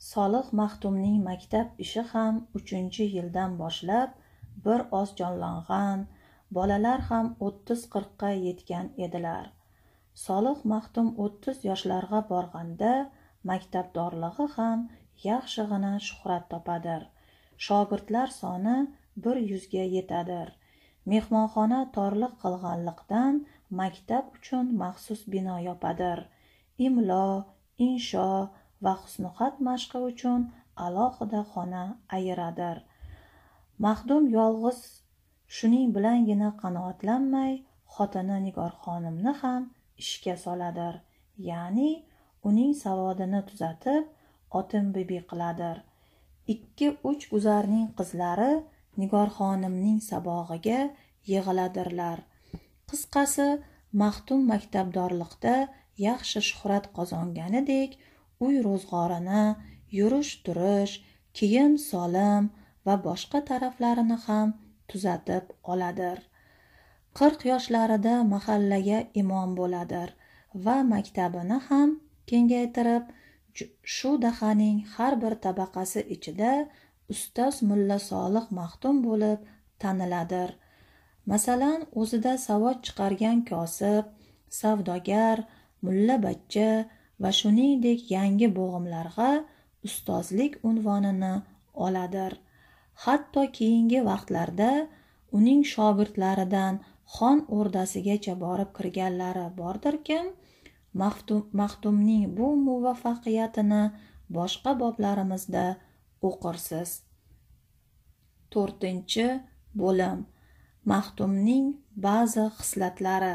Solih Maxtumning maktab ishi ham 3-yildan boshlab bir oz jonlangan, bolalar ham 30-40 ga yetgan edilar. Solih Maxtum 30 yoshlarga borganda maktabdorlig'i ham yaxshig'ina shuhrat topadir. Shogirdlar soni 100 ga yetadir. Mehmonxona torliq qilganlikdan maktab uchun maxsus bino yopadir. Imlo, insho va husnixat mashqi uchun alohida xona ayiradir. Maxdum yolg'iz shuning bilangina qanoatlanmay, xotini Nigor xonimni ham ishga soladir. Ya'ni uning savodini tuzatib, otin bibi qiladir. 2-3 guzarning qizlari Nigor xonimning sabog'iga yig'iladirlar. Qisqasi, Maxdum maktabdorlikda yaxshi shuhrat qozonganidek, uy ro'zg'orini, yurish-turish, kiyim-solim va boshqa taraflarini ham tuzatib oladir. 40 yoshlarida mahallaga imom bo'ladir va maktabini ham kengaytirib, shu dahaning har bir tabaqasi ichida ustoz mulla Solih Maxtum bo'lib taniladir. Masalan, o'zida savod chiqargan kosib, savdogar, mulla bachcha va shuningdek yangi bo'g'imlarga ustozlik unvonini oladir. Hatto keyingi vaqtlarda uning shogirdlaridan xon o'rdasigacha borib kirganlari bordirkim, Maxtumning bu muvaffaqiyatini boshqa boblarimizda o'qirsiz. 4-bo'lim. Maxtumning ba'zi xislatlari.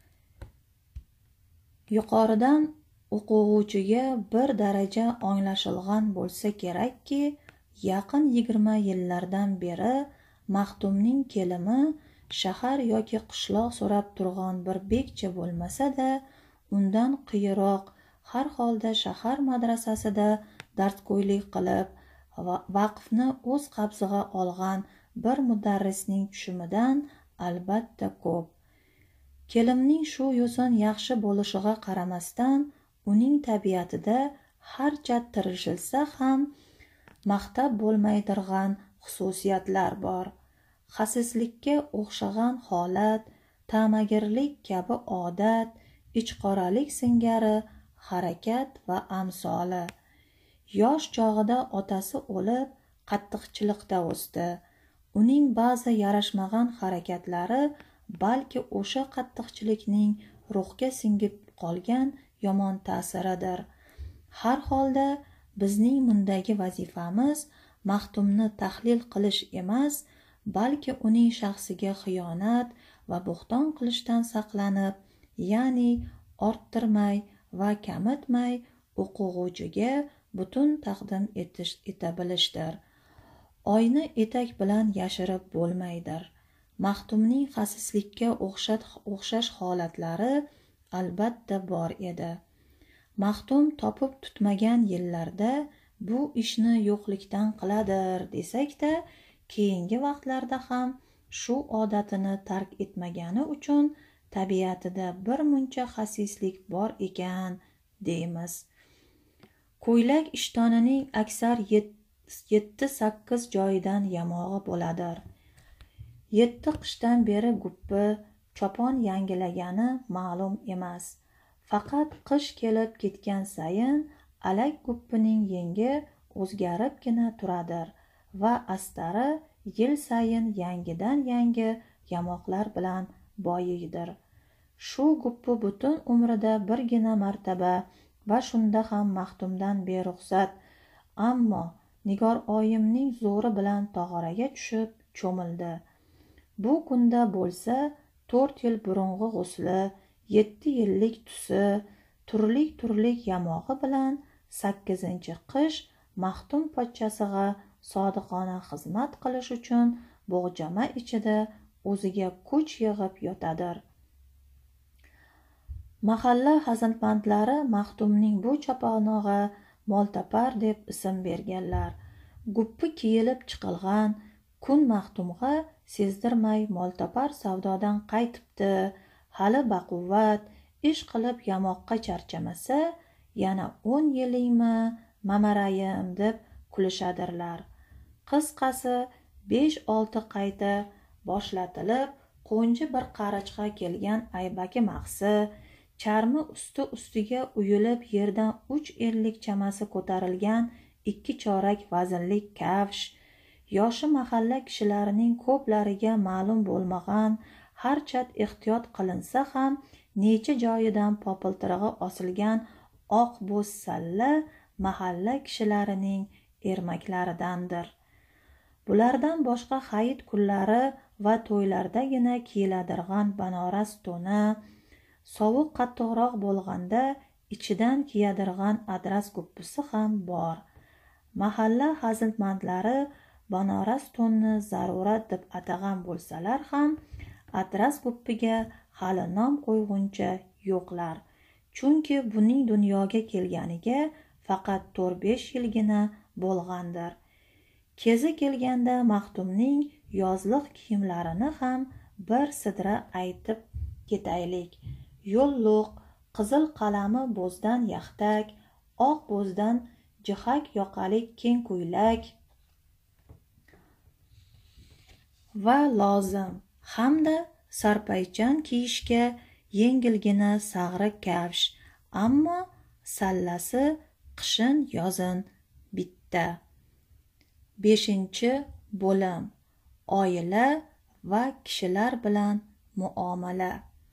Yuqoridan o'quvchiga bir daraja anglashilgan bo'lsa kerakki, yaqin 20 yillardan beri Maxtumning kelimi shahar yoki qishloq so'rab turgan bir bekcha bo'lmasa-da, undan qiyiroq har holda shahar madrasasida darsgo'ylik qilib, vaqfni o'z qabziga olgan bir mudarrisning tushumidan albatta ko'p. Kelimning shu yo'sin yaxshi bo'lishiga qaramasdan, uning tabiatida harcha tirishilsa ham maqtab bo'lmaydirgan xususiyatlar bor. Xasislikka o'xshagan holat, ta'magirlik kabi odat, ichqoralik singari harakat va amsoli. Yosh chog'ida otasi o'lib, qattiqchilikda o'sdi. Uning ba'zi yarashmagan harakatlari balki o'sha qattiqchilikning ruhga singib qolgan yomon ta'siridir. Har holda bizning bundagi vazifamiz Maxtumni tahlil qilish emas, balki uning shaxsiga xiyonat va bo'xton qilishdan saqlanib, ya'ni orttirmay va kamitmay o'quvchiga butun taqdim eta bilishdir. Oyni etak bilan yashirib bo'lmaydir. Maxtumning xasislikka o'xshash holatlari albatta bor edi. Maxtum topib tutmagan yillarda bu ishni yo'qlikdan qiladir desak-da, keyingi vaqtlarda ham shu odatini tark etmagani uchun tabiatida bir muncha xasislik bor ekan deymiz. Ko'ylak ishtonining aksar 7-8 joyidan yamog'i bo'ladir. 7 qishdan beri guppi, chopon yangilagani ma'lum emas. Faqat qish kelib ketgan sayin alak guppining yengi o'zgaribgina turadir va astari yil sayin yangidan yangi yamoqlar bilan boyiydir. Shu guppi butun umrida birgina martaba va shunda ham Maxtumdan beruxsat, ammo Nigor oyimning zo'ri bilan tog'oraga tushib cho'mildi. Bu kunda bo'lsa 4 yil burungi g'usli, 7 yillik tusi, turlik yamog'i bilan 8-qish Maxtum pochchasiga sodiqona xizmat qilish uchun bo'g'jama ichida o'ziga kuch yig'ib yotadir. Mahalla hazilbandlari Maxtumning bu choponog'a Moltapar deb ism berganlar. Guppi kiyilib chiqilgan kun Maxtumga sezdirmay Moltapar savdodan qaytibdi, hali baquvvat, ish qilib yamoqqa charchamasa, yana 10 yilingmi mamarayim deb kulishadirlar. Qisqasi 5-6 qayta boshlatilib, qo'nji bir qarichqa kelgan aybaki mahsi, charmi ustiga uyilib yerdan 3 ellik chamasi ko'tarilgan 2 chorak vaznlik kafsh, yoshi mahalla kishilarining ko'plariga ma'lum bo'lmagan, harchand ehtiyot qilinsa ham necha joyidan popiltirig'i osilgan oq bo'z salla mahalla kishilarining ermaklaridandir. Bulardan boshqa hayit kunlari va to'ylardagina kiyiladigan banoras to'ni, sovuq qattiqroq bo'lganda ichidan kiyadirgan adras guppisi ham bor. Mahalla hazilmandlari banoras to'nni zarurat deb atagan bo'lsalar ham adras guppiga hali nom qo'yguncha yo'qlar. Chunki buning dunyoga kelganiga faqat 4-5 yilgina bo'lgandir. Kezi kelganda Maxtumning yozliq kiyimlarini ham bir sidra aytib ketaylik. Yo'lluq, qizil qalami bo'zdan yaxtak, oq bo'zdan jihak yoqalik keng ko'ylak va lozim hamda sarpaychan kiyishga yengilgina sag'ri kafsh, ammo sallasi qishin yozin bitta. 5-bo'lim. Oila va kishilar bilan muomala.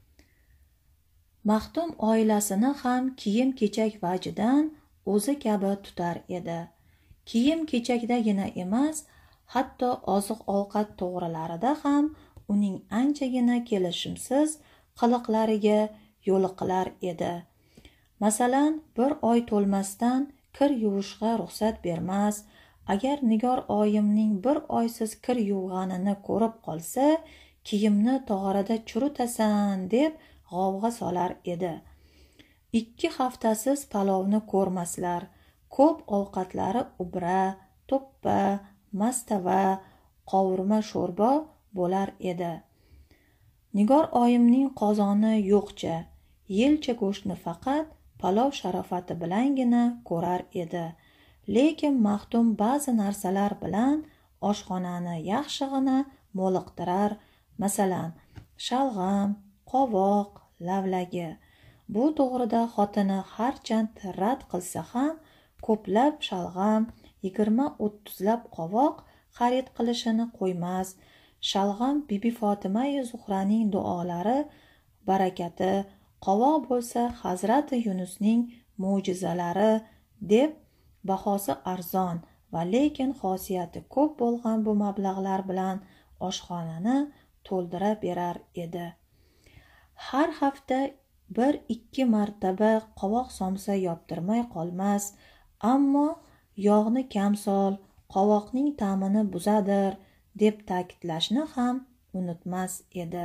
Maxtum oilasini ham kiyim-kechak vajidan o'zi kabi tutar edi. Kiyim-kechakdagina emas, hatto oziq-ovqat to'g'rilarida ham uning anchagina kelishimsiz qiliqlariga yo'liqilar edi. Masalan, bir oy to'lmasdan kir yuvishga ruxsat bermas. Agar Nigor oyimning bir oysiz kir yuvganini ko'rib qolsa, kiyimni tog'orada churitasan deb g'ovg'a solar edi. 2 haftasiz palovni ko'rmaslar. Ko'p ovqatlari ubra, to'ppa, mastava, qovurma sho'rba bo'lar edi. Nigor oyimning qozoni yo'qcha, yelcha go'shtni faqat palov sharofati bilangina ko'rar edi. Lekin Maxtum ba'zi narsalar bilan oshxonani yaxshig'ina mo'liqtirar. Masalan, shalg'am, qovoq, lavlagi. Bu to'g'rida xotini harchand rad qilsa ham ko'plab shalg'am, 20-30 lab qovoq xarid qilishini qo'ymas. Shalg'am Bibi Fotima-i Zuhraning duolari barakati, qovoq bo'lsa Hazrati Yunusning mo'jizalari deb bahosi arzon va lekin xosiyati ko'p bo'lgan bu mablag'lar bilan oshxonani to'ldira berar edi. Har hafta 1-2 martaba qovoq somsa yoptirmay qolmas, ammo yog'ni kam sol, qovoqning ta'mini buzadir deb ta'kidlashni ham unutmas edi.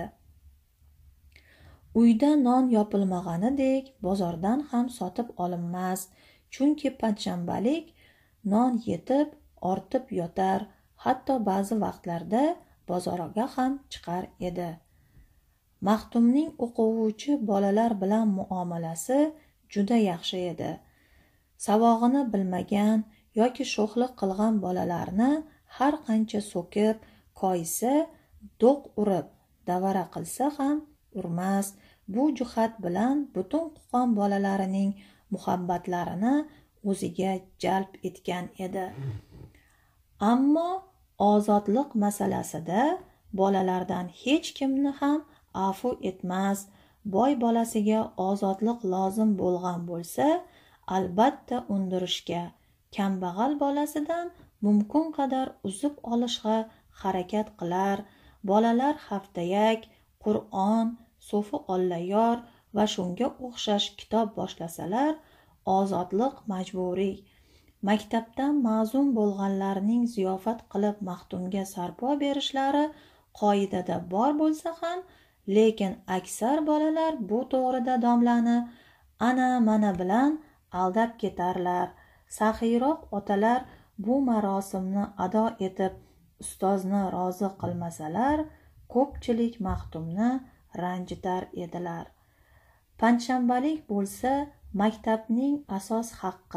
Uyda non yopilmaganidek bozordan ham sotib olinmas, chunki panshanbalik non yetib ortib yotar, hatto ba'zi vaqtlarda bozorga ham chiqar edi. Maxtumning o'quvchi bolalar bilan muomalasi juda yaxshi edi. Savog'ini bilmagan yoki sho'xlik qilgan bolalarni har qancha so'kib, koyisa, do'q urib, davara qilsa ham urmas. Bu jihat bilan butun Qo'qon bolalarining muhabbatlarini o'ziga jalb etgan edi. Ammo ozodlik masalasida bolalardan hech kimni ham afu etmas. Boy bolasiga ozodlik lozim bo'lgan bo'lsa, albatta undirishga, kambag'al bolasidan mumkin qadar uzib olishga harakat qilar. Bolalar haftayak, Qur'on, so'fi ollayyor va shunga o'xshash kitob boshlasalar, ozodlik majburiy. Maktabdan ma'zum bo'lganlarning ziyofat qilib Maxtumga sarpo berishlari qoidada bor bo'lsa ham, lekin aksar bolalar bu to'g'rida domlani ana-mana bilan aldab ketarlar. Saxiyroq otalar bu marosimni ado etib ustozni rozi qilmasalar, ko'pchilik Maxtumni ranjitar edilar. Panshanbalik bo'lsa maktabning asos haqqi,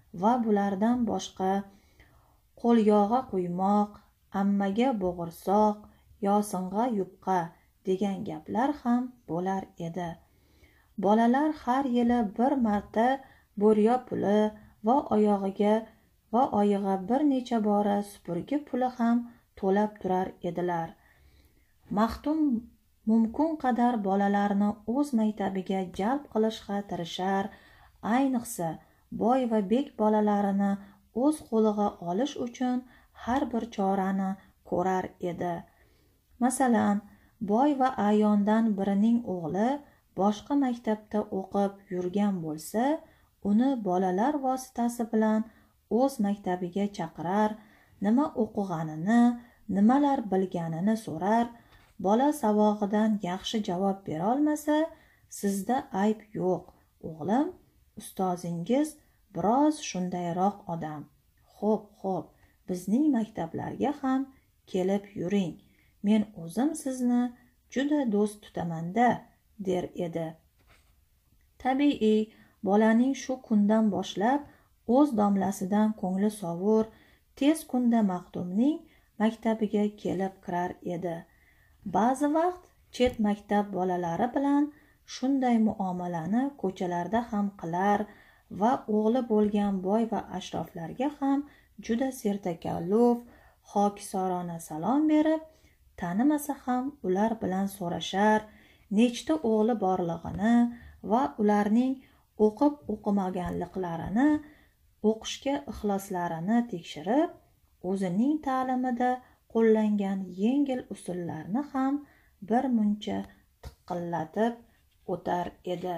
va bulardan boshqa qo'lyog'a quymoq, ammaga bo'g'irsoq, yosinga yupqa degan gaplar ham bo'lar edi. Bolalar har yili bir marta bo'rya puli va oyig'a bir necha bora supurgi puli ham to'lab turar edilar. Maxtum mumkin qadar bolalarni o'z maktabiga jalb qilishga tirishar, ayniqsa boy va bek bolalarini o'z qo'liga olish uchun har bir chorani ko'rar edi. Masalan, boy va ayondan birining o'g'li boshqa maktabda o'qib yurgan bo'lsa, uni bolalar vositasi bilan o'z maktabiga chaqirar, nima o'qiganini, nimalar bilganini so'rar. Bola savog'idan yaxshi javob berolmasa, sizda ayb yo'q, o'g'lim, ustozingiz biroz shundayroq odam. Xo'p, bizning maktablarga ham kelib yuring. Men o'zim sizni juda do'st tutaman-da, der edi. Tabiiy, bolaning shu kundan boshlab o'z domlasidan ko'ngli sovur, tez kunda Maxtumning maktabiga kelib kirar edi. Ba'zi vaqt chet maktab bolalari bilan shunday muomalani ko'chalarda ham qilar va o'g'li bo'lgan boy va ashroflarga ham juda sertakalluf, xokisorona salom berib, tanimasa ham ular bilan so'rashar, nechta o'g'li borlig'ini va ularning o'qib o'qimaganliklarini, o'qishga ixloslarini tekshirib, o'zining ta'limida qo'llangan yengil usullarni ham bir muncha tiqillatib o'tar edi.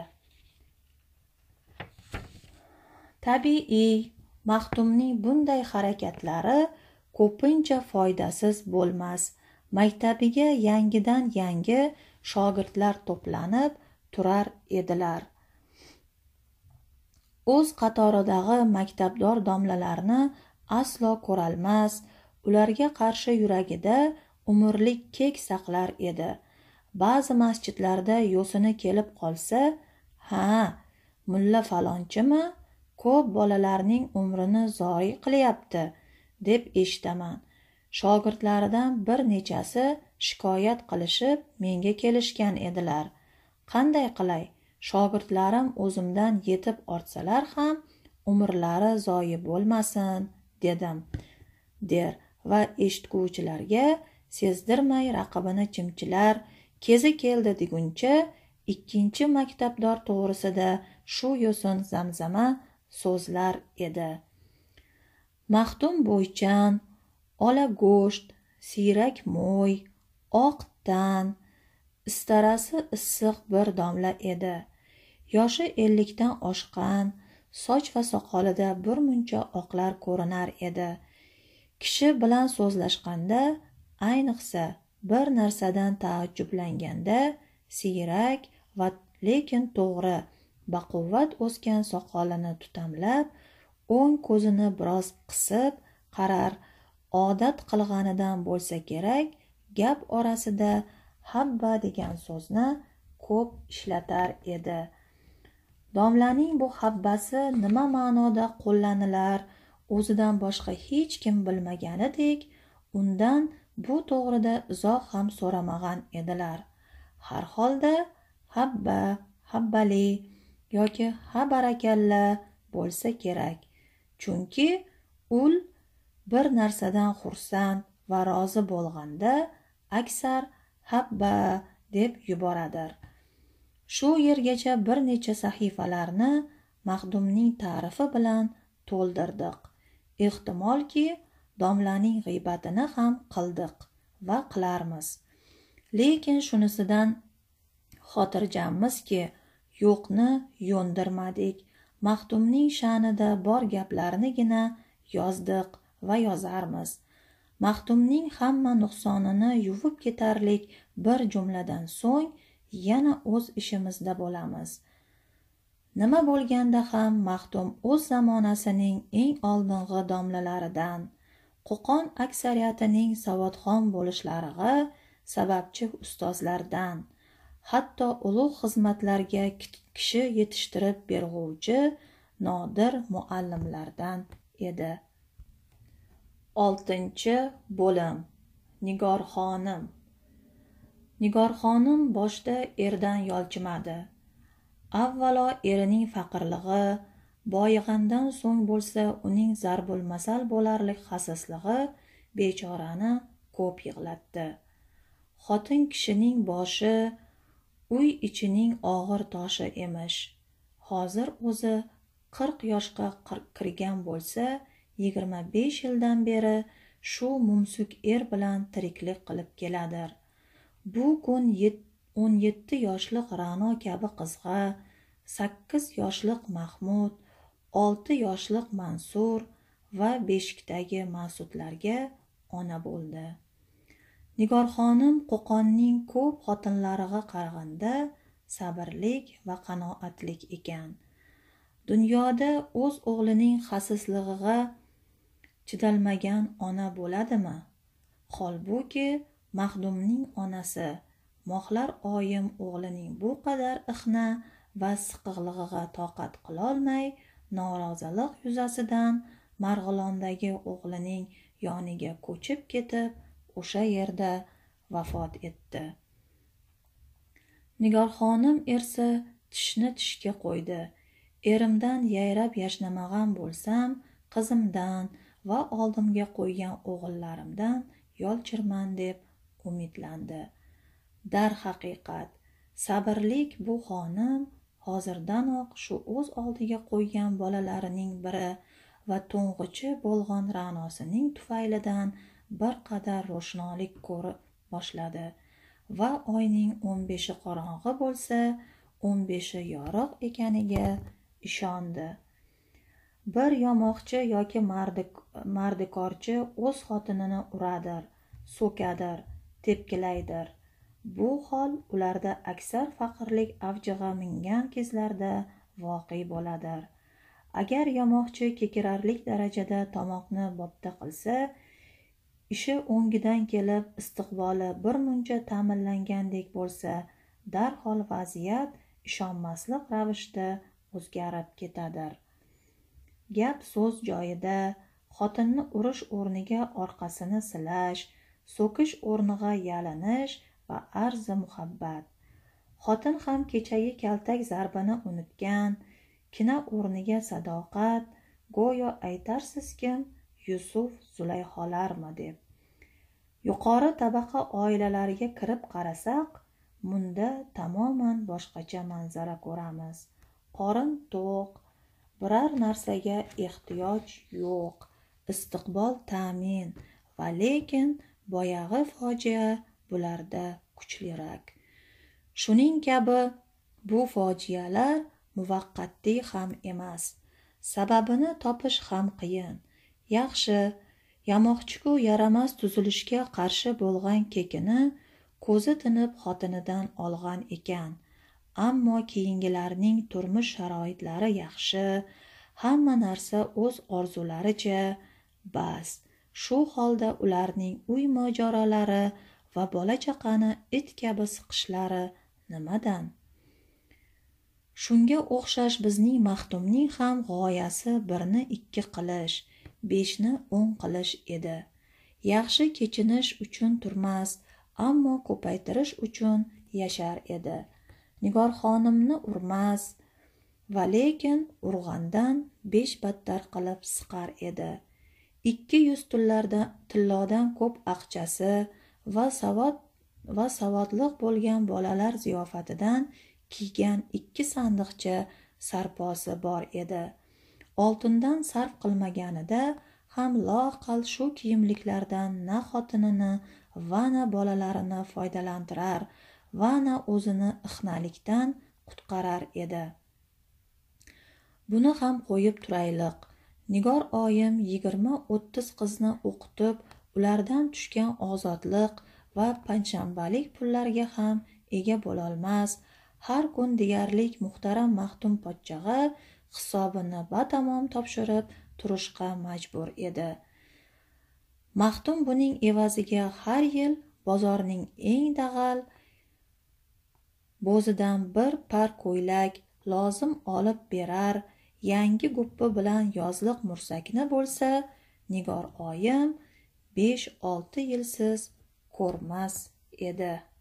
Tabiiy, Maxtumning bunday harakatlari ko'pincha foydasiz bo'lmas. Maktabiga yangidan yangi shogirdlar to'planib turar edilar. O'z qatoridagi maktabdor domlalarni aslo ko'rolmas, ularga qarshi yuragida umrlik kek saqlar edi. Ba'zi masjidlarda yo'sini kelib qolsa, ha, mulla falonchimi, ko'p bolalarning umrini zoyi qilyapti, deb eshitaman. Shogirdlaridan bir nechasi shikoyat qilishib menga kelishgan edilar. Qanday qilay, shogirdlarim o'zimdan yetib ortsalar ham umrlari zoyi bo'lmasin, dedim, der va eshitguvchilarga sezdirmay raqibini chimchilar, kezi keldi deguncha ikkinchi maktabdor to'g'risida shu yo'sin zamzama so'zlar edi. Maxtum bo'ychan, ola go'sht, siyrak mo'y, oq tan, istarasi issiq bir domla edi. Yoshi 50dan oshgan, soch va soqolida bir muncha oqlar ko'rinar edi. Kishi bilan so'zlashganda, ayniqsa bir narsadan taajjublanganda, siyrak va lekin to'g'ri, baquvvat o'sgan soqolini tutamlab, o'ng ko'zini biroz qisib qarar, odat qilganidan bo'lsa kerak, gap orasida habba degan so'zni ko'p ishlatar edi. Domlaning bu habbasi nima ma'noda qo'llanilar, o'zidan boshqa hech kim bilmaganidek, undan bu to'g'rida izoh ham so'ramagan edilar. Har holda habba, habbali yoki ha barakalla bo'lsa kerak. Chunki ul bir narsadan xursand va rozi bo'lganda aksar habba deb yuboradir. Shu yergacha bir necha sahifalarni Maxdumning ta'rifi bilan to'ldirdik. Ehtimolki domlaning g'iybatini ham qildik va qilarmiz. Lekin shunisidan xotirjambizki, yo'qni yo'ndirmadik. Maxdumning sha'nida bor gaplarnigina yozdik va yozarmiz. Maxdumning hamma nuqsonini yuvib ketarlik bir jumladan so'ng yana o'z ishimizda bo'lamiz. Nima bo'lganda ham Maxdum o'z zamonasining eng oldingi domlalaridan, Qo'qon aksariyatining savodxon bo'lishlariga sababchi ustozlardan, hatto ulug' xizmatlarga kishi yetishtirib berg'uvchi nodir muallimlardan edi. 6-bo'lim. Nigorxonim. Nigorxonim boshda erdan yolchimadi. Avvalo erining faqirlig'i, boyig'andan so'ng bo'lsa uning zarbul masal bo'larlik xasisligi bechorani ko'p yig'latdi. Xotin kishining boshi uy ichining og'ir toshi emish. Hozir o'zi 40 yoshga kirgan bo'lsa, 25 yildan beri shu mumsuk er bilan tiriklik qilib keladir. Bu kun 17 yoshlik Ra'no kabi qizga, 8 yoshlik Mahmud, 6 yoshlik Mansur va beshikdagi Mas'udlarga ona bo'ldi. Nigorxonim Qo'qonning ko'p xotinlariga qaraganda sabrlik va qanoatlik ekan. Dunyoda o'z o'g'lining xasislig'iga chidalmagan ona bo'ladimi? Holbuki Maxdumning onasi Mohlar oyim o'g'lining bu qadar ixna va siqiqlig'iga toqat qilolmay, norozalik yuzasidan Marg'ilondagi o'g'lining yoniga ko'chib ketib, o'sha yerda vafot etdi. Nigorxonim ersa tishni tishga qo'ydi. Erimdan yayrab yashnamagan bo'lsam, qizimdan va oldimga qo'ygan o'g'illarimdan yolchirman deb umidlandi. Darhaqiqat, sabrlik bu xonim hozirdanoq shu o'z oldiga qo'ygan bolalarining biri va to'ng'ichi bo'lgan Ra'nosining tufaylidan bir qadar ro'shnolik ko'rib boshladi va oyning 15 qorong'i bo'lsa, 15 yorug' ekaniga ishondi. Bir yamoqchi yoki mardikorchi o'z xotinini uradir, so'kadir, tepkilaydir. Bu hol ularda aksar faqirlik avjiga mingan kezlarda voqe bo'ladir. Agar yamoqchi kekirarlik darajada tomoqni bo'pta qilsa, ishi o'ngidan kelib istiqboli bir muncha ta'minlangandek bo'lsa, darhol vaziyat ishonmaslik ravishda o'zgarib ketadir. Gap so'z joyida xotinni urish o'rniga orqasini silash, so'kish o'rniga yalinish va arzi muhabbat. Xotin ham kechagi kaltak zarbini unutgan, kina o'rniga sadoqat, go'yo aytarsizkim, Yusuf Zulayxolarmi deb. Yuqori tabaqa oilalariga kirib qarasak, bunda tamoman boshqacha manzara ko'ramiz. Qorin to'q, biror narsaga ehtiyoj yo'q, istiqbol ta'min va lekin boyag'i fojia bularda kuchliroq. Shuning kabi bu fojialar muvaqqatli ham emas. Sababini topish ham qiyin. Yaxshi, yamoqchi-ku yaramas tuzilishga qarshi bo'lgan kekini ko'zi tinib xotinidan olgan ekan. Ammo keyingilarning turmush sharoitlari yaxshi, hamma narsa o'z orzularicha. Bas, shu holda ularning uy mojarolari va bola-chaqani it kabi siqishlari nimadan? Shunga o'xshash bizning Maxdumning ham g'oyasi 1ni 2 qilish, 5ni 10 qilish edi. Yaxshi kechinish uchun turmas, ammo ko'paytirish uchun yashar edi. Nigorxonimni urmas va lekin urg'andan 5 battar qilib siqar edi. 200 tillodan ko'p aqchasi va savodliq bo'lgan bolalar ziyofatidan kiygan 2 sandiqcha sarposi bor edi. Oltindan sarf qilmaganida ham loaqal shu kiyimliklardan na xotinini va na bolalarini foydalantirar va na o'zini ixnalikdan qutqarar edi. Buni ham qo'yib turaylik. Nigor oyim 20-30 qizni o'qitib, ulardan tushgan ozodlik va panshanbalik pullarga ham ega bo'lolmas, har kun deyarlik muhtaram Maxdum pochchag'a hisobini batamom topshirib turishga majbur edi. Maxdum buning evaziga har yil bozorning eng dag'al bo'zidan bir par ko'ylak lozim olib berar, yangi guppi bilan yozliq mursakni bo'lsa, Nigor oyim 5-6 yilsiz ko'rmas edi.